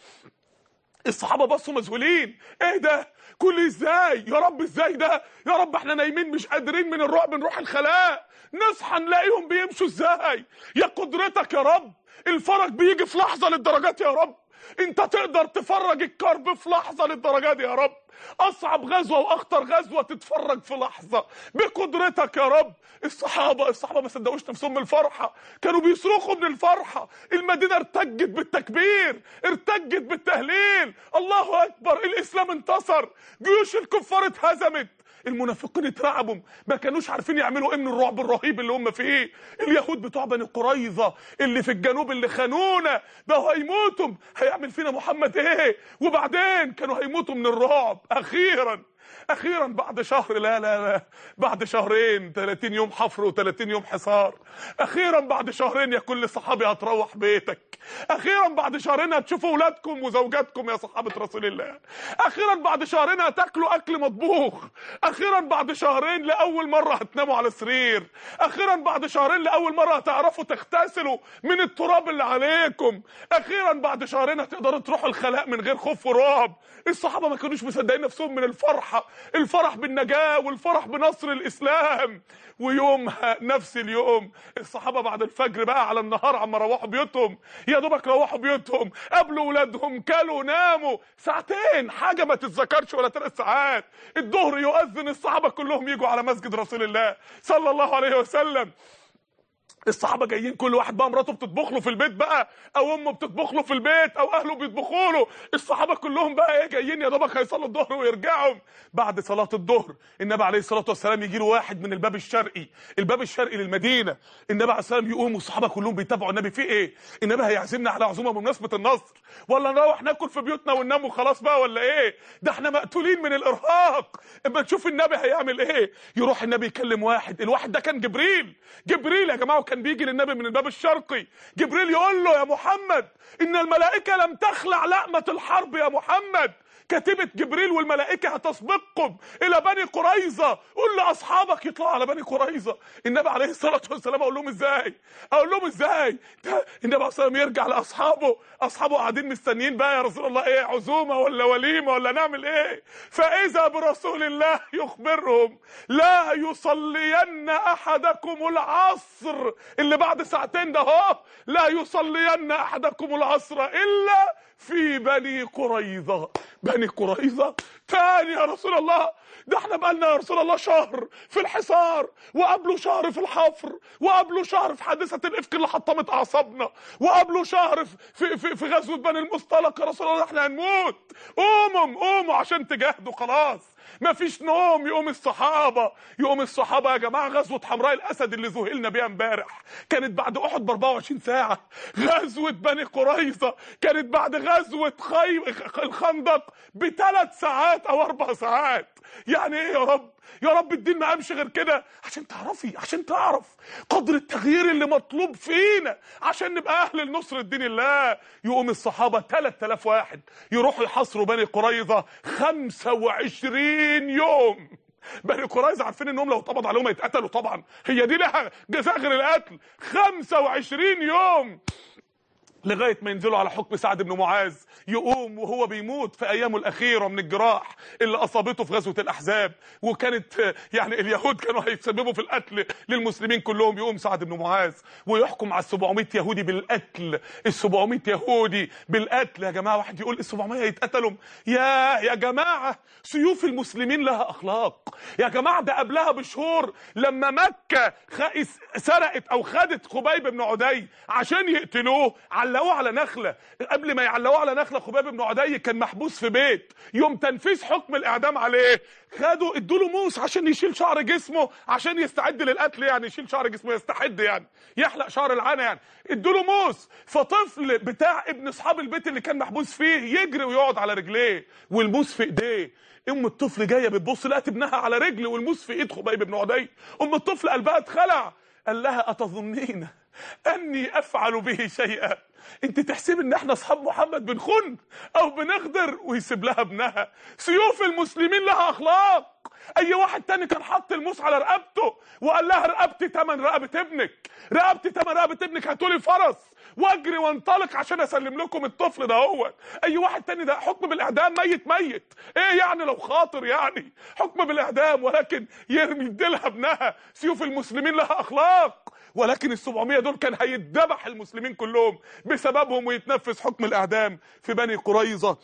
[SPEAKER 2] الصحابه بصوا مذهولين، ايه ده؟ كل ازاي يا رب؟ ازاي ده يا رب؟ احنا نايمين مش قادرين من الرعب نروح الخلاء، نصحى نلاقيهم بيمشوا ازاي؟ يا قدرتك يا رب، الفرج بيجي في لحظه للدرجات يا رب، انت تقدر تفرج الكرب في لحظه للدرجات يا رب، اصعب غزوه واخطر غزوه تتفرج في لحظه بقدرتك يا رب. الصحابه الصحابه ما صدقوش نفسهم من الفرحه، كانوا بيصرخوا من الفرحه، المدينه ارتجت بالتكبير، ارتجت بالتهليل، الله اكبر، الاسلام انتصر، جيوش الكفار اتهزمت، المنافقين اترعبوا، ما كانوش عارفين يعملوا ايه من الرعب الرهيب اللي هم فيه. اليهود بتوع بني قريظه اللي في الجنوب اللي خانونا بقوا هيموتوا، هيعمل فينا محمد ايه؟ وبعدين كانوا هيموتوا من الرعب. اخيرا اخيرا بعد شهر، لا لا لا بعد شهرين، ثلاثين يوم حفر و30 يوم حصار، اخيرا بعد شهرين يا كل صحابي هتروح بيتك، اخيرا بعد شهرين هتشوفوا اولادكم وزوجاتكم يا صحابه رسول الله، اخيرا بعد شهرين هتاكلوا اكل مطبوخ، اخيرا بعد شهرين لاول مره هتناموا على سرير، اخيرا بعد شهرين لاول مره هتعرفوا تغتسلوا من التراب اللي عليكم، اخيرا بعد شهرين هتقدروا تروحوا الخلاء من غير خوف ورعب. الصحابه ما كانوش مصدقين نفسهم من الفرحه، الفرح بالنجاة والفرح بنصر الإسلام. ويومها نفس اليوم الصحابة بعد الفجر بقى على النهار عما روحوا بيوتهم، يا دوبك روحوا بيوتهم، قابلوا ولادهم، كلوا، ناموا ساعتين، حاجة ما تتذكرش ولا ثلاث ساعات، الظهر يؤذن، الصحابة كلهم يجوا على مسجد رسول الله صلى الله عليه وسلم. الصحابه جايين كل واحد بقى مراته بتطبخ له في البيت بقى، او امه بتطبخ له في البيت، او اهله بيطبخوا له، الصحابه كلهم بقى ايه جايين يا دوبك هيصلوا الظهر ويرجعوا. بعد صلاه الظهر النبي عليه الصلاه والسلام يجي له واحد من الباب الشرقي، الباب الشرقي للمدينه، النبي عليه السلام يقوم والصحابه كلهم بيتابعوا النبي، في ايه؟ النبي هيعزمنا على عزومه بمناسبه النصر، ولا نروح ناكل في بيوتنا وننام وخلاص بقى، ولا ايه؟ ده احنا مقتولين من الارهاق. اما نشوف النبي هيعمل ايه. يروح النبي يكلم واحد، الواحد ده كان جبريل، جبريل يا جماعه، كان بيجي للنبي من الباب الشرقي، جبريل يقول له يا محمد ان الملائكه لم تخلع لأمة الحرب يا محمد، كتيبة جبريل والملائكة هتسبقكم إلى بني قريظة، قول لأصحابك يطلعوا على بني قريظة. النبي عليه الصلاة والسلام أقول لهم إزاي؟ أقول لهم إزاي؟ النبي عليه الصلاة والسلام يرجع لأصحابه، أصحابه قاعدين مستنيين بقى يا رسول الله إيه، عزومة ولا وليمة ولا نعمل إيه؟ فإذا برسول الله يخبرهم لا يصلين أحدكم العصر، اللي بعد ساعتين ده هو، لا يصلين أحدكم العصر إلا في بني قريظة. بني قريظة تاني يا رسول الله؟ ده احنا بقالنا يا رسول الله شهر في الحصار، وقبله شهر في الحفر، وقبله شهر في حادثة الإفك اللي حطمت أعصابنا، وقبله شهر في في في غزوة بني المصطلق. يا رسول الله احنا هنموت، قوموا قوموا عشان تجاهدوا، خلاص مفيش نوم. يقوم الصحابة يقوم الصحابة يا جماعة، غزوة حمراء الأسد اللي ذهلنا بيها امبارح كانت بعد أحد ب أربعة وعشرين ساعة، غزوة بني قريظة كانت بعد غزوة خي... الخندق بثلاث ساعات أو أربع ساعات. يعني إيه يا رب؟ يا رب الدين ما قامش غير كده عشان تعرفي، عشان تعرف قدر التغيير اللي مطلوب فينا عشان نبقى أهل النصر الدين الله. يقوم الصحابة ثلاثة آلاف واحد يروحوا يحاصروا بني قريظة خمسة وعشرين يوم. بني قريظة عارفين انهم لو اتقبض عليهم هيتقتلوا طبعا، هي دي لها جزاء غير القتل. خمسة وعشرين يوم لغايه ما ينزلوا على حكم سعد بن معاذ، يقوم وهو بيموت في ايامه الاخيره من الجراح اللي اصابته في غزوه الاحزاب، وكانت يعني اليهود كانوا هيتسببوا في القتل للمسلمين كلهم. يقوم سعد بن معاذ ويحكم على السبعمائة يهودي بالقتل، السبعمائة يهودي بالقتل. يا جماعه واحد يقول السبعمائة هيتقتلوا؟ يا يا جماعه سيوف المسلمين لها اخلاق يا جماعه. ده قبلها بشهور لما مكه سرقت او خدت خبيب بن عدي عشان يقتلوه، علقوه على نخله. قبل ما يعلقوه على نخله قريظه خباب بن عدي كان محبوس في بيت، يوم تنفيذ حكم الاعدام عليه خدوا ادوا له موس عشان يشيل شعر جسمه عشان يستعد للقتل، يعني يشيل شعر جسمه يستحد، يعني يحلق شعر العانه، يعني ادوا له موس. فطفل بتاع ابن اصحاب البيت اللي كان محبوس فيه يجري ويقعد على رجليه والموس في ايديه. ام الطفل جايه بتبص لقت ابنها على رجل والموس في ايد خبيب بن عدي. ام الطفل قلبها اتخلع. قال لها اتظنين اني افعل به شيئا؟ انت تحسب ان احنا اصحاب محمد بنخن او بنغدر؟ ويسيب لها ابنها. سيوف المسلمين لها اخلاق. اي واحد تاني كان حط الموس على رقبته وقال لها رقبتي تمن رقبه ابنك، رقبتي تمن رقبه ابنك، هاتولي فرس واجري وانطلق عشان اسلم لكم الطفل ده. هو اي واحد تاني ده حكم بالاعدام، ميت ميت، ايه يعني لو خاطر، يعني حكم بالاعدام، ولكن يرمي يديلها ابنها. سيوف المسلمين لها اخلاق. ولكن السبعمية دول كان هيتذبح المسلمين كلهم بسببهم ويتنفذ حكم الاعدام في بني قريظه.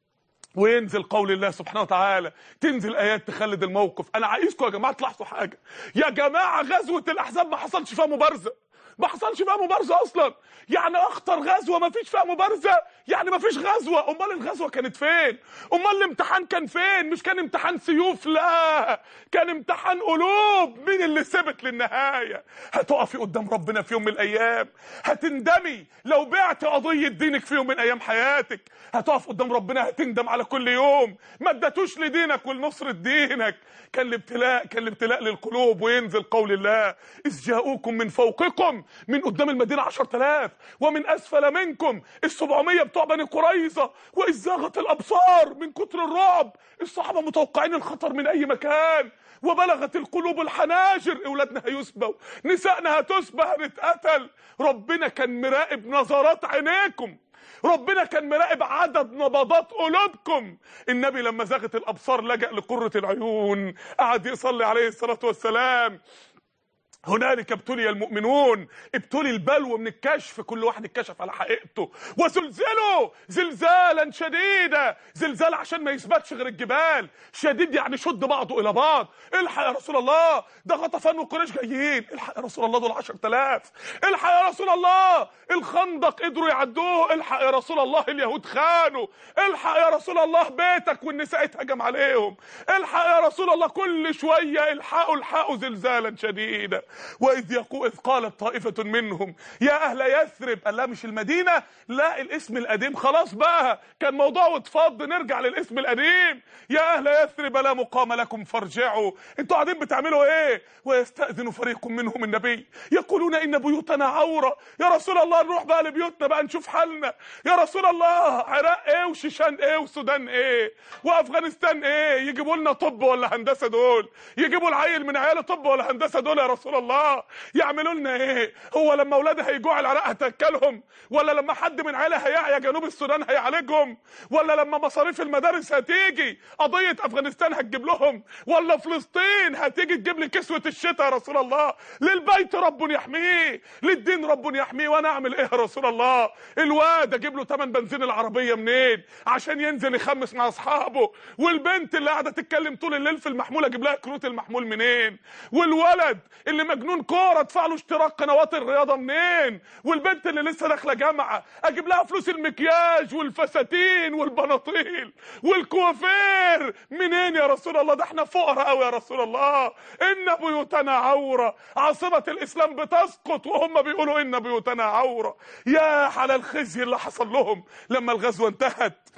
[SPEAKER 2] وينزل قول الله سبحانه وتعالى، تنزل ايات تخلد الموقف. انا عايزكم يا جماعه تلاحظوا حاجه، يا جماعه غزوه الاحزاب ما حصلش فيها مبارزه، ما حصلش فيها مبارزه اصلا. يعني اخطر غزوه ما فيش فيها مبارزه، يعني ما فيش غزوه. امال الغزوه كانت فين؟ امال الامتحان كان فين؟ مش كان امتحان سيوف، لا، كان امتحان قلوب. مين اللي ثبت للنهايه؟ هتقفي قدام ربنا في يوم من الايام، هتندمي لو بعت قضيه دينك في يوم من ايام حياتك. هتقف قدام ربنا هتندم على كل يوم ما ادتوش لدينك ولنصره دينك. كان الابتلاء كان الابتلاء للقلوب. وينزل قول الله، اذ جاءوكم من فوقكم، من قدام المدينه عشرة آلاف، ومن اسفل منكم السبعمية بتوع بني قريظه، واذ زاغت الابصار من كتر الرعب. الصحابه متوقعين الخطر من اي مكان، وبلغت القلوب الحناجر. اولادنا هيسبوا، نسائنا هتسبى، هنتقتل. ربنا كان مراقب نظرات عينيكم، ربنا كان مراقب عدد نبضات قلوبكم. النبي لما زاغت الابصار لجأ لقرة العيون، قعد يصلي عليه الصلاة والسلام. هنالك ابتلي المؤمنون، ابتلي البلوى من الكشف، كل واحد اتكشف على حقيقته. وزلزلوا زلزالا شديدا، زلزال عشان ما يثبتش غير الجبال. شديد يعني شد بعضه الى بعض. الحق يا رسول الله، ده غطفان وقريش جايين. الحق يا رسول الله، دول عشرة آلاف. الحق يا رسول الله، الخندق قدروا يعدوه. الحق يا رسول الله، اليهود خانوا. الحق يا رسول الله، بيتك والنساء اتهجم عليهم. الحق يا رسول الله، كل شويه الحقوا الحقوا زلزالا شديدا. وإذ يقول إذ قالت طائفة منهم يا أهل يثرب. قال لا مش المدينة، لا الاسم القديم خلاص بقى، كان موضوع واتفض، نرجع للاسم القديم. يا أهل يثرب لا مقام لكم فارجعوا. انتوا قاعدين بتعملوا ايه؟ ويستأذن فريق منهم النبي يقولون إن بيوتنا عورة. يا رسول الله نروح بقى لبيوتنا بقى نشوف حالنا. يا رسول الله، عراق ايه وشيشان ايه وسودان ايه وأفغانستان ايه؟ يجيبوا لنا طب ولا هندسة دول؟ يجيبوا العيل من عيال طب ولا هندسة دول يا رسول الله؟ الله يعملوا لنا ايه؟ هو لما اولادها هيجوع العراق هتاكلهم؟ ولا لما حد من عيله هيعيا جنوب السودان هيعالجهم؟ ولا لما مصاريف المدارس هتيجي قضيه افغانستان هتجيب لهم؟ ولا فلسطين هتيجي تجيب لي كسوه الشتاء يا رسول الله؟ للبيت رب يحميه، للدين رب يحميه، وانا اعمل ايه يا رسول الله؟ الواد اجيب له ثمن بنزين العربيه منين عشان ينزل يخمس مع اصحابه؟ والبنت اللي قاعده تتكلم طول الليل في المحمول اجيب لها كروت المحمول منين؟ والولد اللي مجنون كوره ادفع له اشتراك قنوات الرياضه منين؟ والبنت اللي لسه داخله جامعه اجيب لها فلوس المكياج والفساتين والبناطيل والكوافير منين يا رسول الله؟ ده احنا فقراء قوي يا رسول الله. ان بيوتنا عوره، عاصمه الاسلام بتسقط وهم بيقولوا ان بيوتنا عوره. يا على الخزي اللي حصل لهم لما الغزوه انتهت.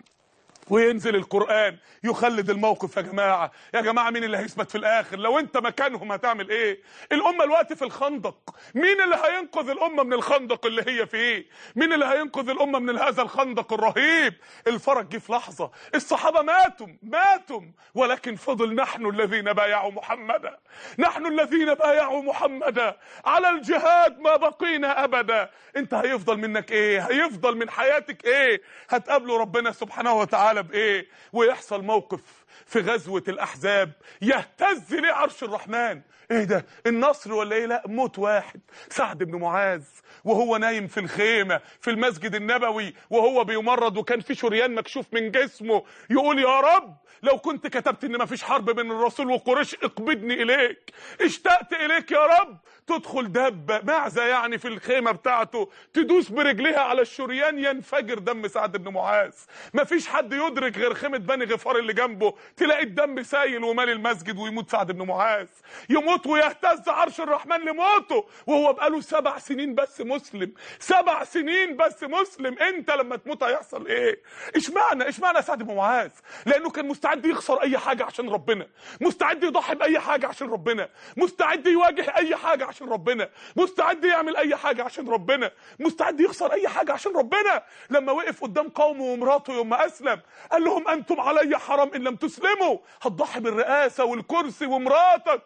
[SPEAKER 2] وينزل القرآن يخلد الموقف. يا جماعة يا جماعة مين اللي هيثبت في الآخر؟ لو أنت مكانهم هتعمل إيه؟ الأمة الوقت في الخندق، مين اللي هينقذ الأمة من الخندق اللي هي فيه؟ مين اللي هينقذ الأمة من هذا الخندق الرهيب؟ الفرج جه في لحظة، الصحابة ماتوا ماتوا ولكن فضل نحن الذين بايعوا محمدا، نحن الذين بايعوا محمدا على الجهاد ما بقينا أبدا. أنت هيفضل منك إيه؟ هيفضل من حياتك إيه؟ هتقابلوا ربنا سبحانه وتعالى بايه؟ ويحصل موقف في غزوة الأحزاب يهتز ليه عرش الرحمن؟ ايه ده؟ النصر ولا ايه؟ لا، موت واحد، سعد بن معاذ وهو نايم في الخيمة في المسجد النبوي وهو بيمرض وكان في شريان مكشوف من جسمه، يقول يا رب لو كنت كتبت ان مفيش حرب بين الرسول وقريش اقبضني اليك، اشتقت اليك يا رب. تدخل دبة معزة يعني في الخيمة بتاعته، تدوس برجليها على الشريان ينفجر دم سعد بن معاذ. مفيش حد يدرك غير خيمة بني غفار اللي جنبه، تلاقي الدم سايل ومالي المسجد ويموت سعد بن معاذ. يموت ويهتز عرش الرحمن لموته وهو بقاله سبع سنين بس مسلم، سبع سنين بس مسلم. انت لما تموت هيحصل ايه؟ اشمعنى اشمعنى سعد بن معاذ؟ لانه كان مستعد يخسر اي حاجة عشان ربنا، مستعد يضحي باي حاجة عشان ربنا، مستعد يواجه اي حاجة عشان ربنا، مستعد يعمل اي حاجة عشان ربنا، مستعد يخسر اي حاجة عشان ربنا. لما وقف قدام قومه ومراته يوم ما اسلم قال لهم انتم علي حرام ان لم تسلموا، هتضحي بالرئاسة والكرسي ومراتك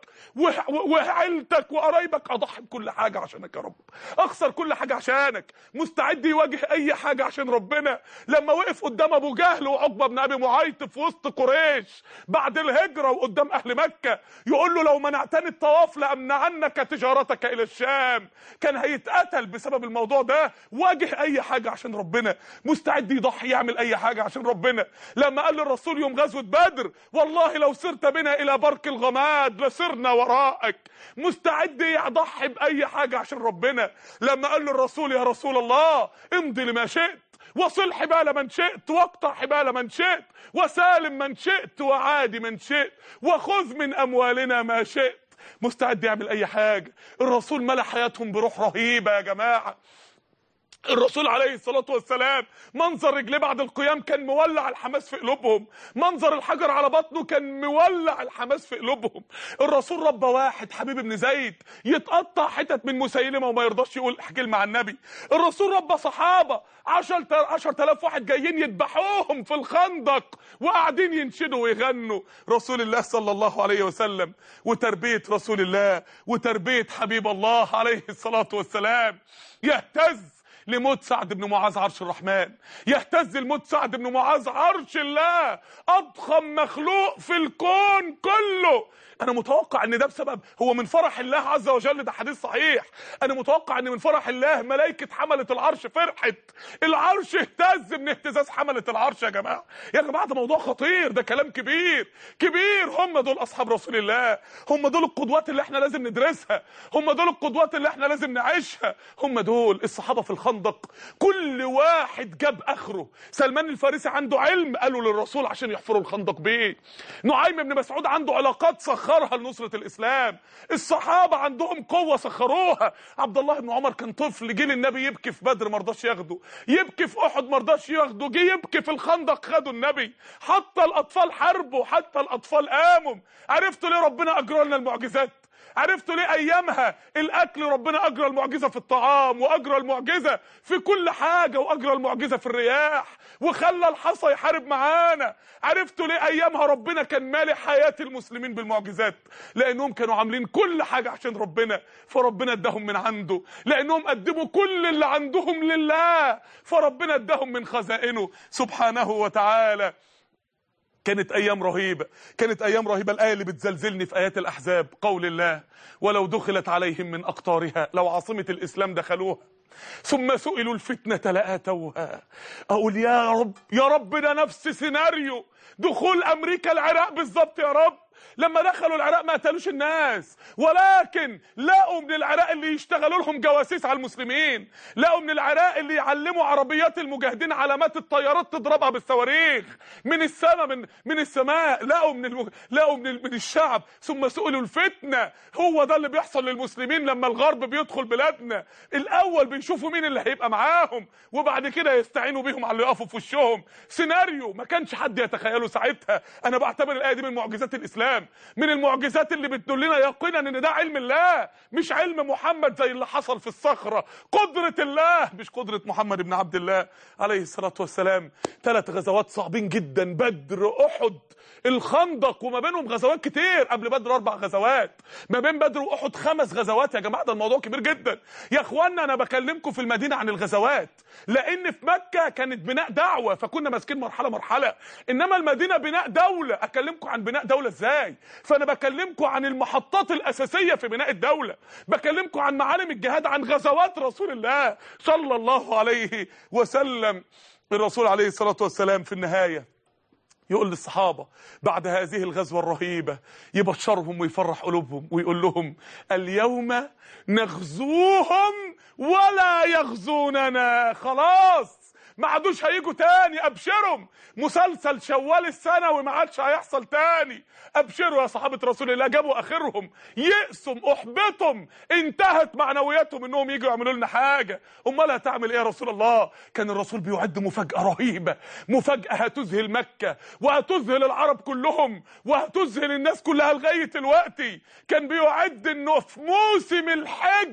[SPEAKER 2] وعيلتك وقرايبك، اضحي بكل حاجة عشانك يا رب، اخسر كل حاجة عشانك. مستعد يواجه اي حاجة عشان ربنا. لما وقف قدام ابو جهل وعقبة بن ابي معيط في وسط قريش بعد الهجرة وقدام اهل مكة، يقول له لو منعتني الطواف لامنعنك تجارتك الى الشام، كان هيتقتل بسبب الموضوع ده. واجه اي حاجة عشان ربنا، مستعد يضحي يعمل اي حاجة عشان ربنا. لما قال للرسول يوم غزوة بدر والله لو سرت بنا الى برك الغماد لسرنا وراءك، مستعد يضحي باي حاجة عشان ربنا. لما قال للرسول يا رسول الله امضي لما شئت وصل حبال من شئت واقطع حبال من شئت وسالم من شئت وعادي من شئت وخذ من اموالنا ما شئت، مستعد يعمل اي حاجة. الرسول ملأ حياتهم بروح رهيبة يا جماعة. الرسول عليه الصلاة والسلام منظر رجليه بعد القيام كان مولع الحماس في قلوبهم، منظر الحجر على بطنه كان مولع الحماس في قلوبهم. الرسول ربى واحد حبيب بن زيد يتقطع حتت من مسيلمة وما يرضاش يقول احكي مع النبي. الرسول ربى صحابة عشرة آلاف واحد جايين يذبحوهم في الخندق وقاعدين ينشدوا ويغنوا رسول الله صلى الله عليه وسلم. وتربية رسول الله وتربية حبيب الله عليه الصلاة والسلام. يهتز لموت سعد بن معاذ عرش الرحمن، يهتز لموت سعد بن معاذ عرش الله، اضخم مخلوق في الكون كله. انا متوقع ان ده بسبب هو من فرح الله عز وجل، ده حديث صحيح. انا متوقع ان من فرح الله ملائكة حملة العرش فرحت، العرش اهتز من اهتزاز حملة العرش. يا جماعة يا جماعة ده موضوع خطير، ده كلام كبير كبير. هم دول اصحاب رسول الله، هم دول القدوات اللي احنا لازم ندرسها، هم دول القدوات اللي احنا لازم نعيشها، هم دول الصحابة في الخندق. كل واحد جاب اخره. سلمان الفارسي عنده علم قالوا للرسول عشان يحفروا الخندق بيه. نعيم بن مسعود عنده علاقات سخرها لنصرة الاسلام. الصحابة عندهم قوة سخروها. عبد الله بن عمر كان طفل، جه للنبي يبكي في بدر مرضاش ياخده، يبكي في احد مرضاش ياخده، جه يبكي في الخندق خدوا النبي. حتى الاطفال حاربوا، حتى الاطفال قاموا. عرفتوا ليه ربنا اجرى لنا المعجزات؟ عرفتوا ليه ايامها الاكل ربنا اجرى المعجزه في الطعام واجرى المعجزه في كل حاجه واجرى المعجزه في الرياح وخلى الحصى يحارب معانا؟ عرفتوا ليه ايامها ربنا كان مالي حياه المسلمين بالمعجزات؟ لانهم كانوا عاملين كل حاجه عشان ربنا، فربنا اداهم من عنده. لانهم قدموا كل اللي عندهم لله، فربنا اداهم من خزائنه سبحانه وتعالى. كانت ايام رهيبه، كانت ايام رهيبه. الايه اللي بتزلزلني في ايات الاحزاب قول الله ولو دخلت عليهم من اقطارها، لو عاصمه الاسلام دخلوها ثم سئلوا الفتنه لاتوها. اقول يا رب يا رب ده نفس سيناريو دخول امريكا العراق بالظبط. يا رب لما دخلوا العراق ما قتلوش الناس، ولكن لقوا من العراق اللي يشتغلوا لهم جواسيس على المسلمين، لقوا من العراق اللي يعلموا عربيات المجاهدين علامات الطيارات تضربها بالصواريخ من السماء، من من السماء. لقوا من المج... لقوا من, ال... من الشعب. ثم سئلوا الفتنه. هو ده اللي بيحصل للمسلمين لما الغرب بيدخل بلادنا. الاول بيشوفوا مين اللي هيبقى معاهم وبعد كده يستعينوا بيهم على اللي يقفوا في وشهم. سيناريو ما كانش حد يتخيله ساعتها. انا بعتبر الايه دي من معجزات الاسلام. والسلام من المعجزات اللي بتدلنا يقينا ان ده علم الله مش علم محمد زي اللي حصل في الصخرة، قدرة الله مش قدرة محمد بن عبد الله عليه الصلاة والسلام. ثلاث غزوات صعبين جدا، بدر، احد، الخندق، وما بينهم غزوات كتير. قبل بدر اربع غزوات، ما بين بدر واحد خمس غزوات. يا جماعه ده الموضوع كبير جدا يا اخوانا. انا بكلمكم في المدينه عن الغزوات لان في مكه كانت بناء دعوه فكنا ماسكين مرحله مرحله، انما المدينه بناء دوله. اكلمكم عن بناء دوله ازاي؟ فانا بكلمكم عن المحطات الاساسيه في بناء الدوله، بكلمكم عن معالم الجهاد، عن غزوات رسول الله صلى الله عليه وسلم. الرسول عليه الصلاه والسلام في النهايه يقول للصحابة بعد هذه الغزوة الرهيبة، يبشرهم ويفرح قلوبهم ويقول لهم اليوم نغزوهم ولا يغزوننا. خلاص ما عادوش هيجوا تاني، ابشرهم. مسلسل شوال السنوي ما عادش هيحصل تاني. ابشروا يا صحابة رسول الله، جابوا اخرهم، يأسهم، احبطهم، انتهت معنوياتهم انهم يجوا يعملوا لنا حاجة. امال هتعمل ايه يا رسول الله؟ كان الرسول بيعد مفاجأة رهيبة، مفاجأة هتذهل مكة وهتذهل العرب كلهم وهتذهل الناس كلها لغاية دلوقتي. كان بيعد انه في موسم الحج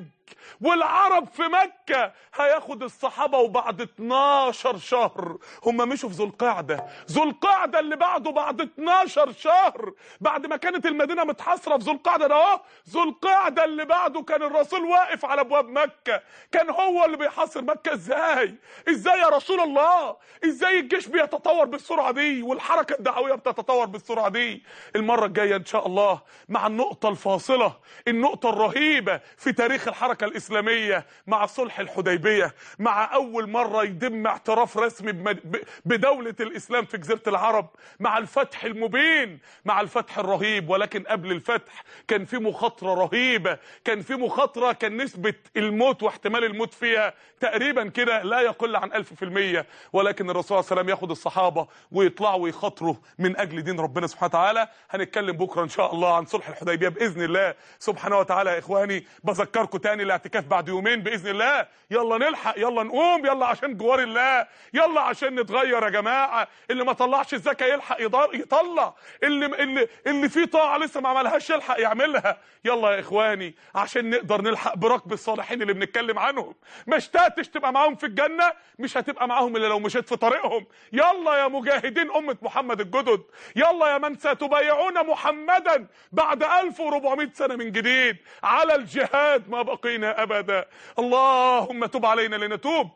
[SPEAKER 2] والعرب في مكة هياخد الصحابة وبعد اتناشر شهر هم مشوا في ذو القعدة، ذو القعدة اللي بعده بعد اتناشر شهر، بعد ما كانت المدينة متحصرة في ذو القعدة ده اهو، ذو القعدة اللي بعده كان الرسول واقف على ابواب مكة، كان هو اللي بيحاصر مكة. ازاي؟ ازاي يا رسول الله؟ ازاي الجيش بيتطور بالسرعة دي والحركة الدعوية بتتطور بالسرعة دي؟ المرة الجاية ان شاء الله مع النقطة الفاصلة، النقطة الرهيبة في تاريخ الحركة الإسلامية، مع صلح الحديبية، مع أول مرة يتم اعتراف رسمي بدولة الإسلام في جزيرة العرب، مع الفتح المبين، مع الفتح الرهيب. ولكن قبل الفتح كان في مخاطرة رهيبة، كان في مخاطرة كان نسبة الموت واحتمال الموت فيها تقريبا كده لا يقل عن ألف في المية. ولكن الرسول صلى الله عليه وسلم ياخد الصحابة ويطلعوا ويخاطروا من أجل دين ربنا سبحانه وتعالى. هنتكلم بكرة إن شاء الله عن صلح الحديبية بإذن الله سبحانه وتعالى. يا إخواني بذكركم تاني الاعتكاف بعد يومين باذن الله، يلا نلحق، يلا نقوم، يلا عشان جوار الله، يلا عشان نتغير يا جماعه. اللي ما طلعش الزكاه يلحق يطلع، اللي اللي اللي فيه طاعه لسه ما عملهاش يلحق يعملها. يلا يا اخواني عشان نقدر نلحق بركب الصالحين اللي بنتكلم عنهم. ما اشتقتش تبقى معاهم في الجنه؟ مش هتبقى معاهم الا لو مشيت في طريقهم. يلا يا مجاهدين امه محمد الجدد، يلا يا من ستبايعون محمدا بعد ألف وأربعمائة سنه من جديد على الجهاد ما بقينا ابدا. اللهم تب علينا لنتوب،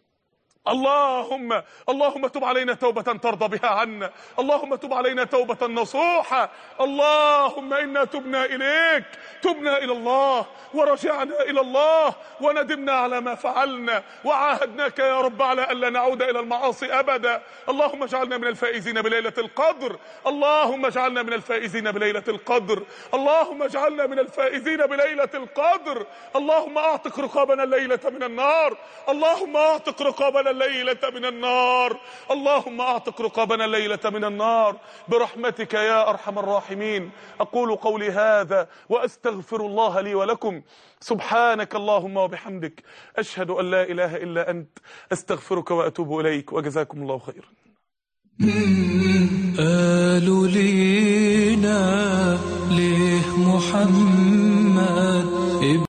[SPEAKER 2] اللهم اللهم تب علينا توبة ترضى بها عنا، اللهم تب علينا توبة نصوحة. اللهم إنا تبنا إليك، تبنا إلى الله ورجعنا إلى الله وندمنا على ما فعلنا وعاهدناك يا رب على ألا نعود إلى المعاصي أبدا. اللهم اجعلنا من الفائزين بليلة القدر، اللهم اجعلنا من الفائزين بليلة القدر، اللهم اجعلنا من الفائزين بليلة القدر. اللهم أعتق رقابنا الليلة من النار، اللهم أعتق رقابنا الليلة من النار، اللهم اعتق رقابنا الليلة من النار برحمتك يا ارحم الراحمين. اقول قولي هذا واستغفر الله لي ولكم. سبحانك اللهم وبحمدك، اشهد ان لا اله الا انت، استغفرك واتوب اليك، وجزاكم الله خيرا.
[SPEAKER 1] قالوا لينا ليه محمد